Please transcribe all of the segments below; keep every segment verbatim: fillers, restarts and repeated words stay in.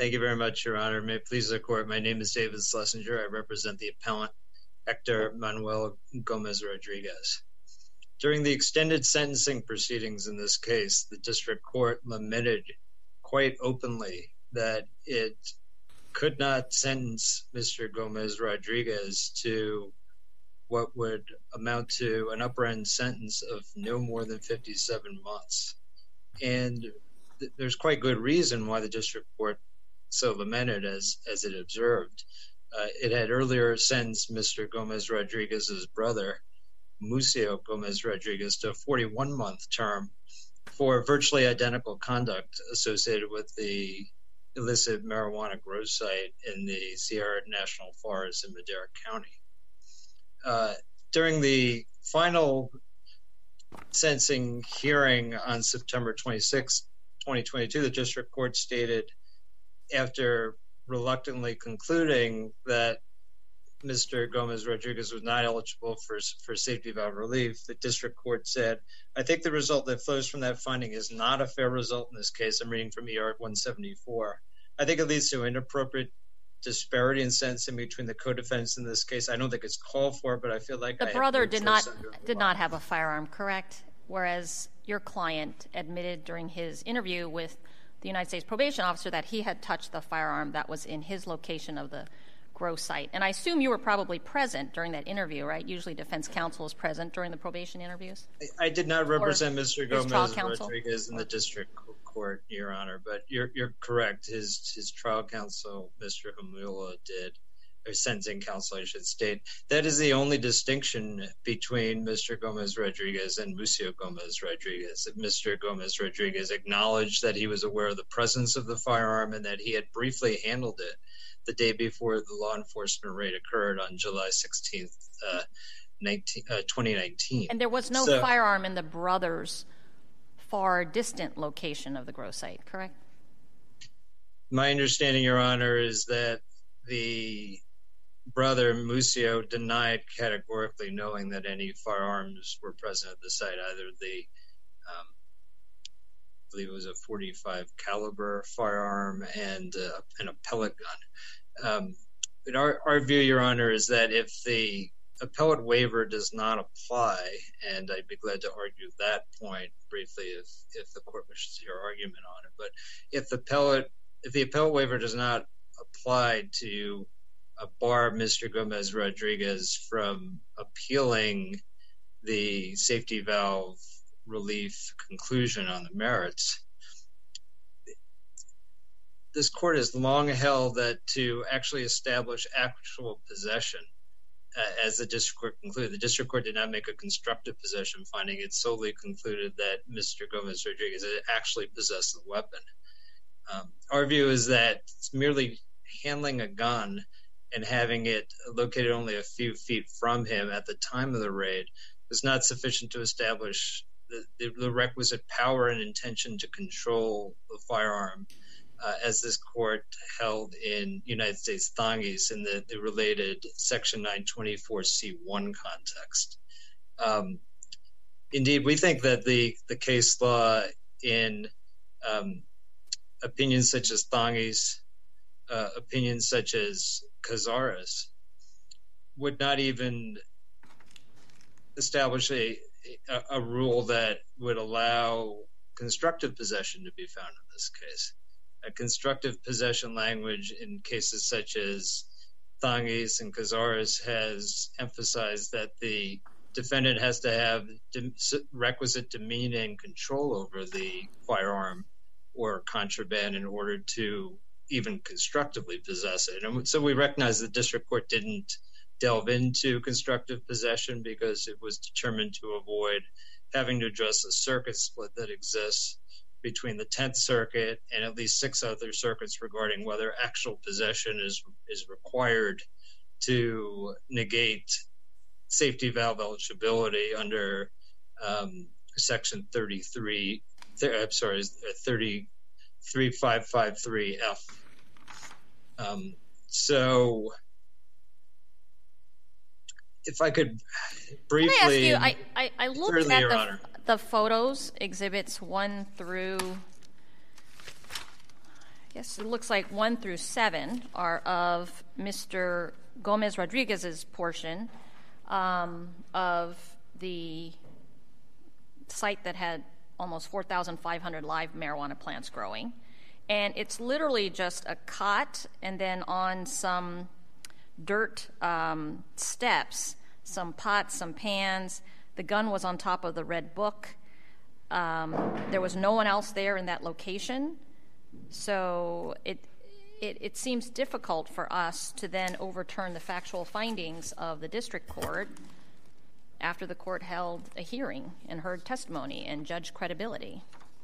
Thank you very much, Your Honor. May it please the court, my name is David Schlesinger. I represent the appellant Hector Manuel Gomez-Rodriguez. During the extended sentencing proceedings in this case, the district court lamented quite openly that it could not sentence Mister Gomez-Rodriguez to what would amount to an upper end sentence of no more than fifty-seven months. And th- there's quite good reason why the district court so lamented as, as it observed. Uh, it had earlier sentenced Mister Gomez-Rodriguez's brother, Mucio Gomez-Rodriguez, to a forty-one month term for virtually identical conduct associated with the illicit marijuana grow site in the Sierra National Forest in Madera County. Uh, during the final sentencing hearing on September twenty-sixth, twenty twenty-two, the district court stated, after reluctantly concluding that Mister Gomez-Rodriguez was not eligible for, for safety valve relief, the district court said, I think the result that flows from that finding is not a fair result in this case. I'm reading from E R one seventy-four. I think it leads to inappropriate disparity in sentencing between the co-defendants in this case. I don't think it's called for, but I feel like the I brother did not did not have a firearm, correct? Whereas your client admitted during his interview with the United States probation officer that he had touched the firearm that was in his location of the grow site. And I assume you were probably present during that interview, right? Usually defense counsel is present during the probation interviews. I, I did not represent Mister Gomez-Rodriguez in the or? district court, Your Honor, but you're you're correct. His his trial counsel, Mister Hamula, did, or sentencing counsel, I should state. That is the only distinction between Mister Gomez-Rodriguez and Mucio Gomez-Rodriguez. Mister Gomez-Rodriguez acknowledged that he was aware of the presence of the firearm and that he had briefly handled it the day before the law enforcement raid occurred on July sixteenth, uh, twenty nineteen. And there was no so, firearm in the brother's far distant location of the grow site, correct? My understanding, Your Honor, is that the brother, Mucio, denied categorically knowing that any firearms were present at the site, either the, um, I believe it was a forty-five caliber firearm and, uh, and a pellet gun. Um, but our, our view, Your Honor, is that if the appellate waiver does not apply, and I'd be glad to argue that point briefly if, if the court wishes to hear argument on it, but if the appellate, if the appellate waiver does not apply to uh, bar Mister Gomez-Rodriguez from appealing the safety valve relief conclusion on the merits, this court has long held that to actually establish actual possession, uh, as the district court concluded, the district court did not make a constructive possession finding. It solely concluded that Mister Gomez-Rodriguez had actually possessed the weapon. Um, our view is that merely handling a gun and having it located only a few feet from him at the time of the raid was not sufficient to establish the, the, the requisite power and intention to control the firearm, uh, as this court held in United States Thongis in the, the related Section nine twenty-four C one context. Um, indeed, we think that the, the case law in um, opinions such as Thongis, uh, opinions such as Cazares, would not even establish a, a, a rule that would allow constructive possession to be found in this case. A constructive possession language in cases such as Thongis and Cazares has emphasized that the defendant has to have de- requisite demeaning control over the firearm or contraband in order to even constructively possess it. And so we recognize the district court didn't delve into constructive possession because it was determined to avoid having to address the circuit split that exists between the tenth Circuit and at least six other circuits regarding whether actual possession is is required to negate safety valve eligibility under um, Section thirty-three, th- I'm sorry, thirty-three five fifty-three F. Um, so if I could briefly... Can I ask you, I, I, I looked at the, Honor. the photos, exhibits one through, Yes, it looks like one through seven are of Mister Gomez Rodriguez's portion um, of the site that had almost four thousand five hundred live marijuana plants growing. And it's literally just a cot and then on some dirt um, steps, some pots, some pans. The gun was on top of the red book. Um, there was no one else there in that location. So it, it it seems difficult for us to then overturn the factual findings of the district court after the court held a hearing and heard testimony and judged credibility.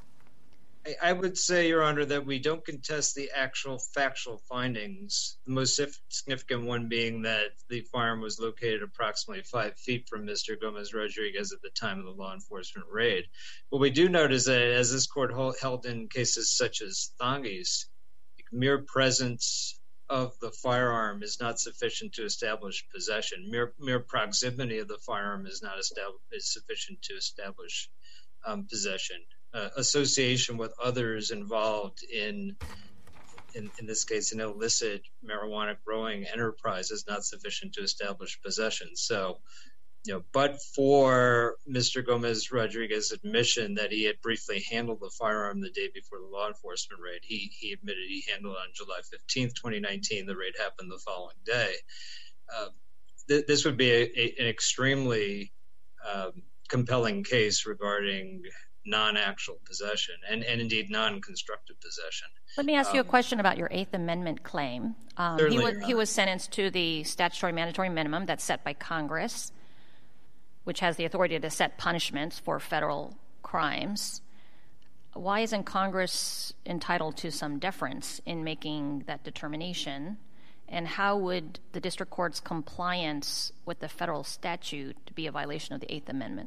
I would say, Your Honor, that we don't contest the actual factual findings, the most significant one being that the firearm was located approximately five feet from Mister Gomez Rodriguez at the time of the law enforcement raid. What we do note is that, as this court held in cases such as Thongis, mere presence of the firearm is not sufficient to establish possession. Mere, mere proximity of the firearm is not estab- is sufficient to establish um, possession. Uh, association with others involved in, in, in this case, an illicit marijuana growing enterprise is not sufficient to establish possession. So, you know, but for Mister Gomez Rodriguez's admission that he had briefly handled the firearm the day before the law enforcement raid, he he admitted he handled it on July fifteenth, twenty nineteen. The raid happened the following day. Uh, th- this would be a, a, an extremely um, compelling case regarding non-actual possession and, and indeed non-constructive possession. Let me ask um, you a question about your Eighth Amendment claim. Um, he, was, he was sentenced to the statutory mandatory minimum that's set by Congress, which has the authority to set punishments for federal crimes. Why isn't Congress entitled to some deference in making that determination? And how would the district court's compliance with the federal statute be a violation of the Eighth Amendment?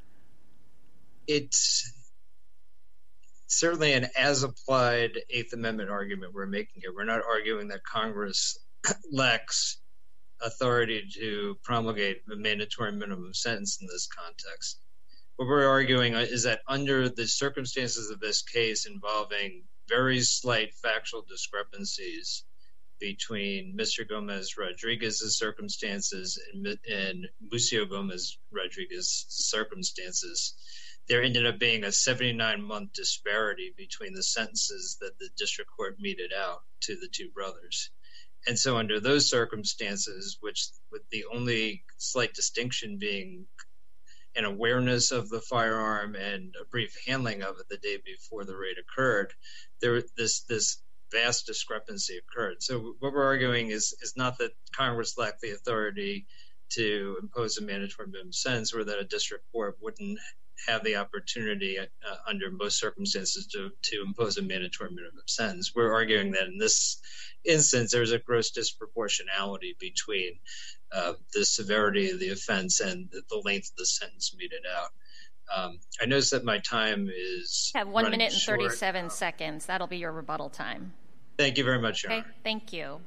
It's certainly an as-applied Eighth Amendment argument we're making here. We're not arguing that Congress lacks authority to promulgate a mandatory minimum sentence in this context. What we're arguing is that under the circumstances of this case involving very slight factual discrepancies between Mister Gomez Rodriguez's circumstances and, and Lucio Gomez Rodriguez's circumstances, there ended up being a seventy-nine month disparity between the sentences that the district court meted out to the two brothers. And so under those circumstances, which with the only slight distinction being an awareness of the firearm and a brief handling of it the day before the raid occurred, there this this vast discrepancy occurred. So what we're arguing is is not that Congress lacked the authority to impose a mandatory minimum sentence, or that a district court wouldn't have the opportunity uh, under most circumstances to, to impose a mandatory minimum sentence. We're arguing that in this instance, there's a gross disproportionality between uh, the severity of the offense and the, the length of the sentence meted out. Um, I notice that my time is You have one minute and short. thirty-seven uh, seconds. That'll be your rebuttal time. Thank you very much, Your Okay, Honor. thank you.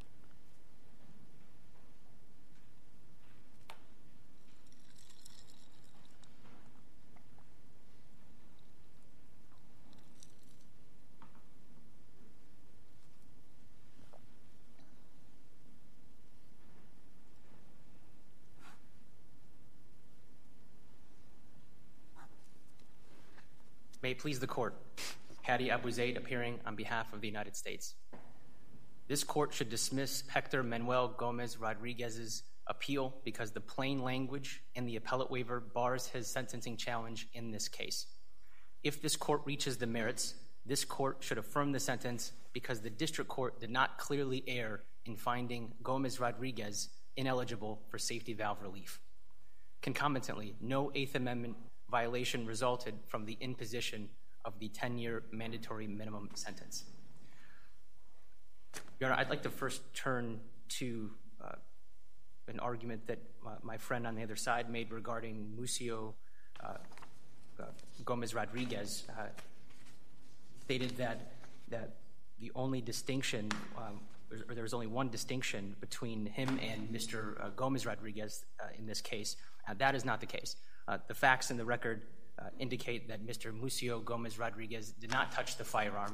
May it please the court. Hadi Abu Zaid appearing on behalf of the United States. This court should dismiss Hector Manuel Gomez Rodriguez's appeal because the plain language in the appellate waiver bars his sentencing challenge in this case. If this court reaches the merits, this court should affirm the sentence because the district court did not clearly err in finding Gomez Rodriguez ineligible for safety valve relief. Concomitantly, no Eighth Amendment violation resulted from the imposition of the ten-year mandatory minimum sentence. Your Honor, I'd like to first turn to uh, an argument that uh, my friend on the other side made regarding Lucio uh, uh, Gomez Rodriguez. Uh, stated that that the only distinction, um, or there was only one distinction between him and Mister Uh, Gomez Rodriguez uh, in this case. Uh, that is not the case. Uh, the facts in the record uh, indicate that Mister Lucio Gomez Rodriguez did not touch the firearm. Uh,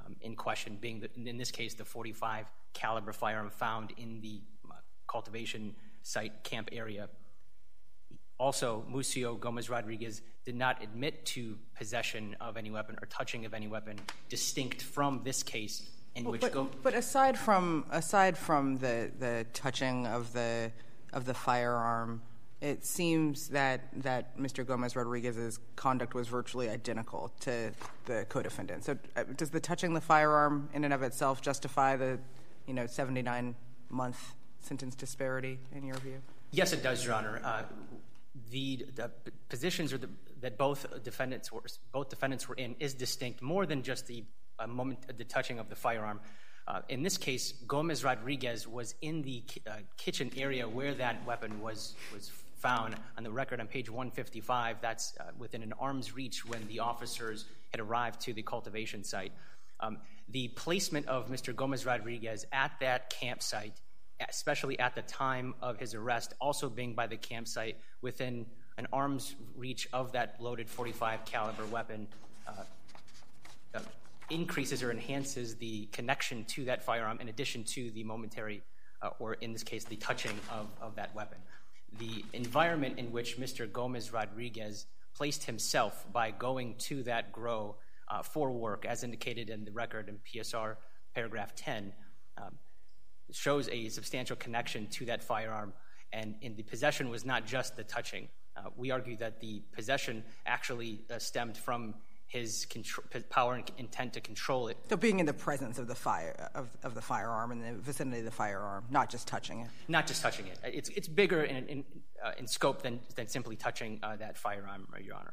um, in question, being, the, in this case, the forty-five caliber firearm found in the uh, cultivation site camp area. Also, Mucio Gomez-Rodriguez did not admit to possession of any weapon or touching of any weapon, distinct from this case in well, which but, Go- but aside from aside from the, the touching of the of the firearm, it seems that that Mister Gomez-Rodriguez's conduct was virtually identical to the co-defendant. So, uh, does the touching the firearm in and of itself justify the, you know, seventy-nine month sentence disparity in your view? Yes, it does, Your Honor. Uh, the, the positions or the, that both defendants were both defendants were in is distinct, more than just the uh, moment the touching of the firearm. Uh, in this case, Gomez-Rodriguez was in the ki- uh, kitchen area where that weapon was was found. On the record on page one fifty-five, that's uh, within an arm's reach when the officers had arrived to the cultivation site. Um, the placement of Mister Gomez-Rodriguez at that campsite, especially at the time of his arrest, also being by the campsite within an arm's reach of that loaded forty-five caliber weapon, uh, uh, increases or enhances the connection to that firearm in addition to the momentary, uh, or in this case, the touching of, of that weapon. The environment in which Mister Gomez-Rodriguez placed himself by going to that grow uh, for work, as indicated in the record in P S R paragraph ten, um, shows a substantial connection to that firearm, and in the possession was not just the touching. Uh, we argue that the possession actually uh, stemmed from his contr- power and intent to control it. So being in the presence of the fire of, of the firearm in the vicinity of the firearm, not just touching it. Not just touching it. It's it's bigger in in, uh, in scope than than simply touching uh, that firearm, Your Honor.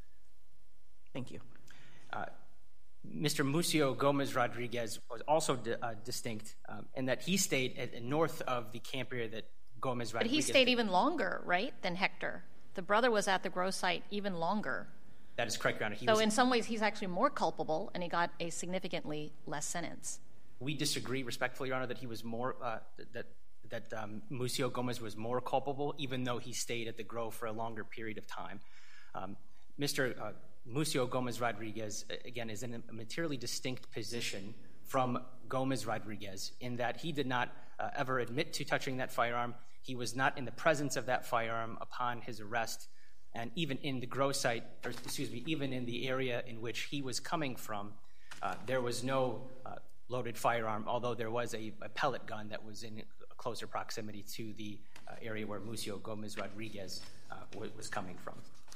Thank you. Uh, Mister Mucio Gomez-Rodriguez was also di- uh, distinct um, in that he stayed at, at north of the camp area that Gomez-Rodriguez. But he stayed even longer, right, than Hector. The brother was at the grow site even longer. That is correct, Your Honor. He so was, in some ways, he's actually more culpable, and he got a significantly less sentence. We disagree respectfully, Your Honor, that he was more uh, that that um, Mucio Gomez was more culpable, even though he stayed at the grow for a longer period of time. Um, Mister Uh, Mucio Gomez-Rodriguez, again, is in a materially distinct position from Gomez-Rodriguez in that he did not uh, ever admit to touching that firearm. He was not in the presence of that firearm upon his arrest. And even in the grow site, or excuse me, even in the area in which he was coming from, uh, there was no uh, loaded firearm, although there was a, a pellet gun that was in closer proximity to the uh, area where Mucio Gomez-Rodriguez uh, w- was coming from.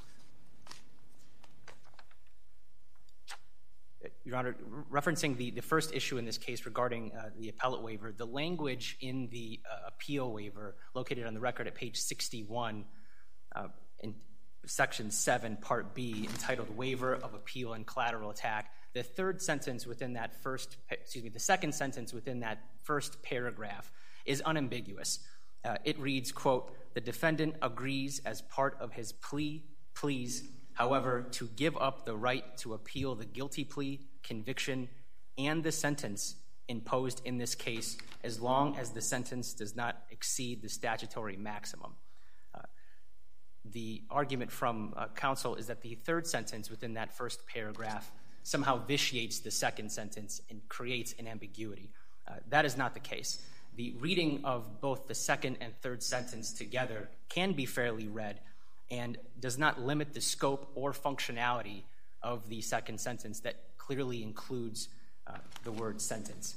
Your Honor, referencing the, the first issue in this case regarding uh, the appellate waiver, the language in the uh, appeal waiver located on the record at page sixty-one uh, in section seven, part B, entitled Waiver of Appeal and Collateral Attack, the third sentence within that first, excuse me, the second sentence within that first paragraph is unambiguous. Uh, it reads, quote, "The defendant agrees as part of his plea, pleas, however, to give up the right to appeal the guilty plea, conviction, and the sentence imposed in this case as long as the sentence does not exceed the statutory maximum." Uh, the argument from uh, counsel is that the third sentence within that first paragraph somehow vitiates the second sentence and creates an ambiguity. Uh, that is not the case. The reading of both the second and third sentence together can be fairly read and does not limit the scope or functionality of the second sentence that clearly includes uh, the word sentence.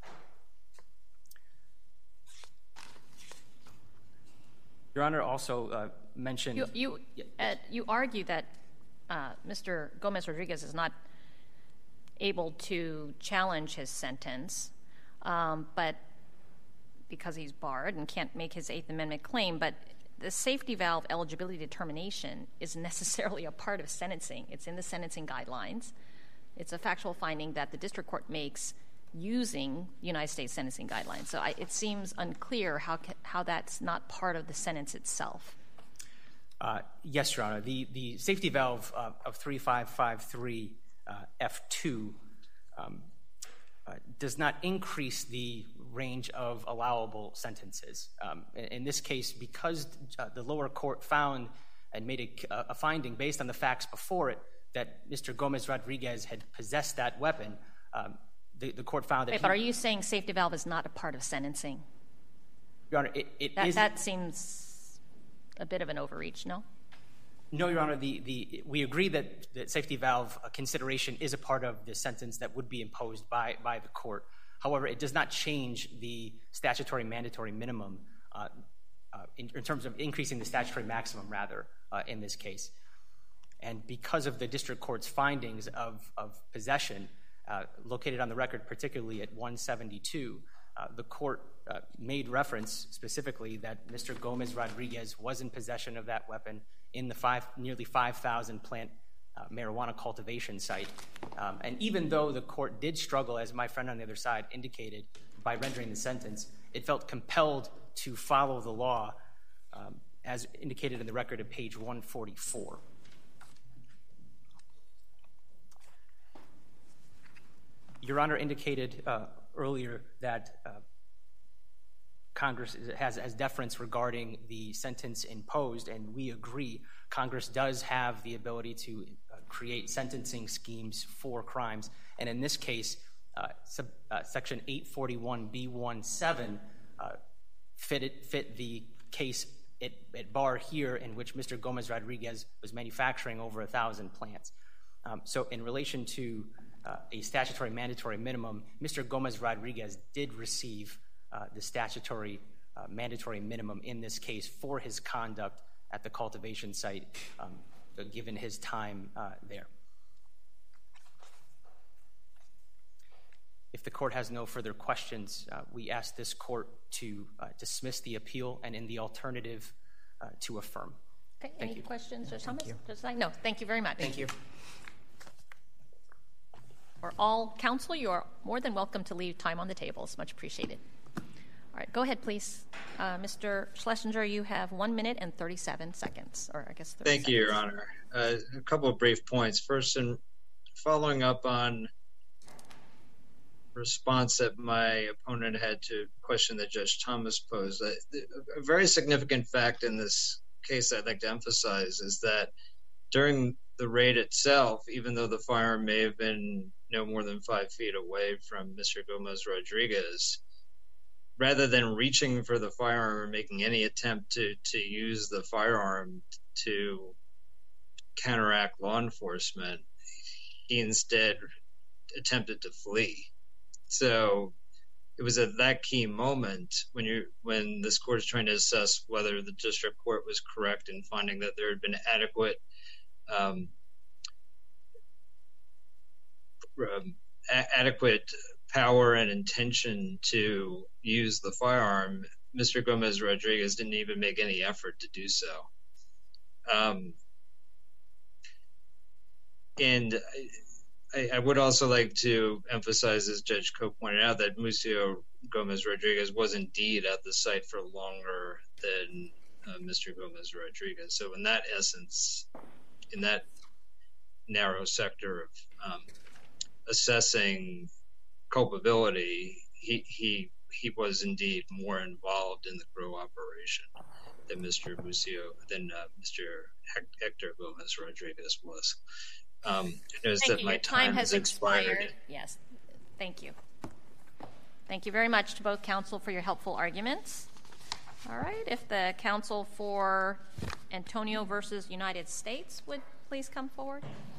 Your Honor also uh, mentioned... You, you, yeah. uh, you argue that uh, Mister Gomez-Rodriguez is not able to challenge his sentence, um, but because he's barred and can't make his Eighth Amendment claim, but the safety valve eligibility determination is necessarily a part of sentencing. It's in the sentencing guidelines. It's a factual finding that the district court makes using United States sentencing guidelines. So I, it seems unclear how how that's not part of the sentence itself. Uh, yes, Your Honor. The, the safety valve uh, of thirty-five fifty-three uh, F two um, uh, does not increase the range of allowable sentences. Um, in, in this case, because uh, the lower court found and made a, a finding based on the facts before it that Mister Gomez-Rodriguez had possessed that weapon, um, the, the court found that Wait, he, but are you saying safety valve is not a part of sentencing? Your Honor, it, it that, is... That seems a bit of an overreach, no? No, Your Honor. The, the, we agree that, that safety valve consideration is a part of the sentence that would be imposed by, by the court. However, it does not change the statutory mandatory minimum uh, uh, in, in terms of increasing the statutory maximum, rather, uh, in this case. And because of the district court's findings of, of possession, uh, located on the record, particularly at one seventy-two, uh, the court uh, made reference specifically that Mister Gomez Rodriguez was in possession of that weapon in the five, nearly five thousand plant uh, marijuana cultivation site. Um, and even though the court did struggle, as my friend on the other side indicated, by rendering the sentence, it felt compelled to follow the law, um, as indicated in the record at page one forty-four. Your Honor indicated uh, earlier that uh, Congress has, has deference regarding the sentence imposed, and we agree. Congress does have the ability to uh, create sentencing schemes for crimes, and in this case, uh, sub, uh, Section eight forty-one B seventeen uh, fit, it, fit the case at, at bar here, in which Mister Gomez Rodriguez was manufacturing over a thousand plants. Um, so in relation to uh, a statutory mandatory minimum, Mister Gomez Rodriguez did receive uh, the statutory uh, mandatory minimum in this case for his conduct at the cultivation site, um, given his time uh, there. If the court has no further questions, uh, we ask this court to uh, dismiss the appeal and, in the alternative, uh, to affirm. Okay, Thank any you. questions, Judge Thomas? Judge Stein? No, thank you very much. Thank you. For all counsel, you are more than welcome to leave time on the table. It's much appreciated. All right, go ahead, please. Uh, Mister Schlesinger, you have one minute and thirty-seven seconds, or I guess thirty Thank seconds. you, Your Honor. Uh, a couple of brief points. First, in following up on response that my opponent had to a question that Judge Thomas posed, a, a very significant fact in this case I'd like to emphasize is that during the raid itself, even though the firearm may have been no more than five feet away from Mister Gomez Rodriguez, rather than reaching for the firearm or making any attempt to, to use the firearm to counteract law enforcement, he instead attempted to flee. So it was at that key moment when you when this court is trying to assess whether the district court was correct in finding that there had been adequate um, um, a- adequate power and intention to use the firearm, Mister Gomez Rodriguez didn't even make any effort to do so. Um, and I, I would also like to emphasize, as Judge Koh pointed out, that Museo Gomez Rodriguez was indeed at the site for longer than uh, Mister Gomez Rodriguez. So in that essence, in that narrow sector of um, assessing culpability, he, he he was indeed more involved in the Grow operation than Mister Museo, than uh, Mister Hector Gomez Rodriguez was. Um, I notice Thank that you. my Your time, time has expired. expired. Yes, thank you. Thank you very much to both counsel for your helpful arguments. All right, if the counsel for Antonio versus United States would please come forward.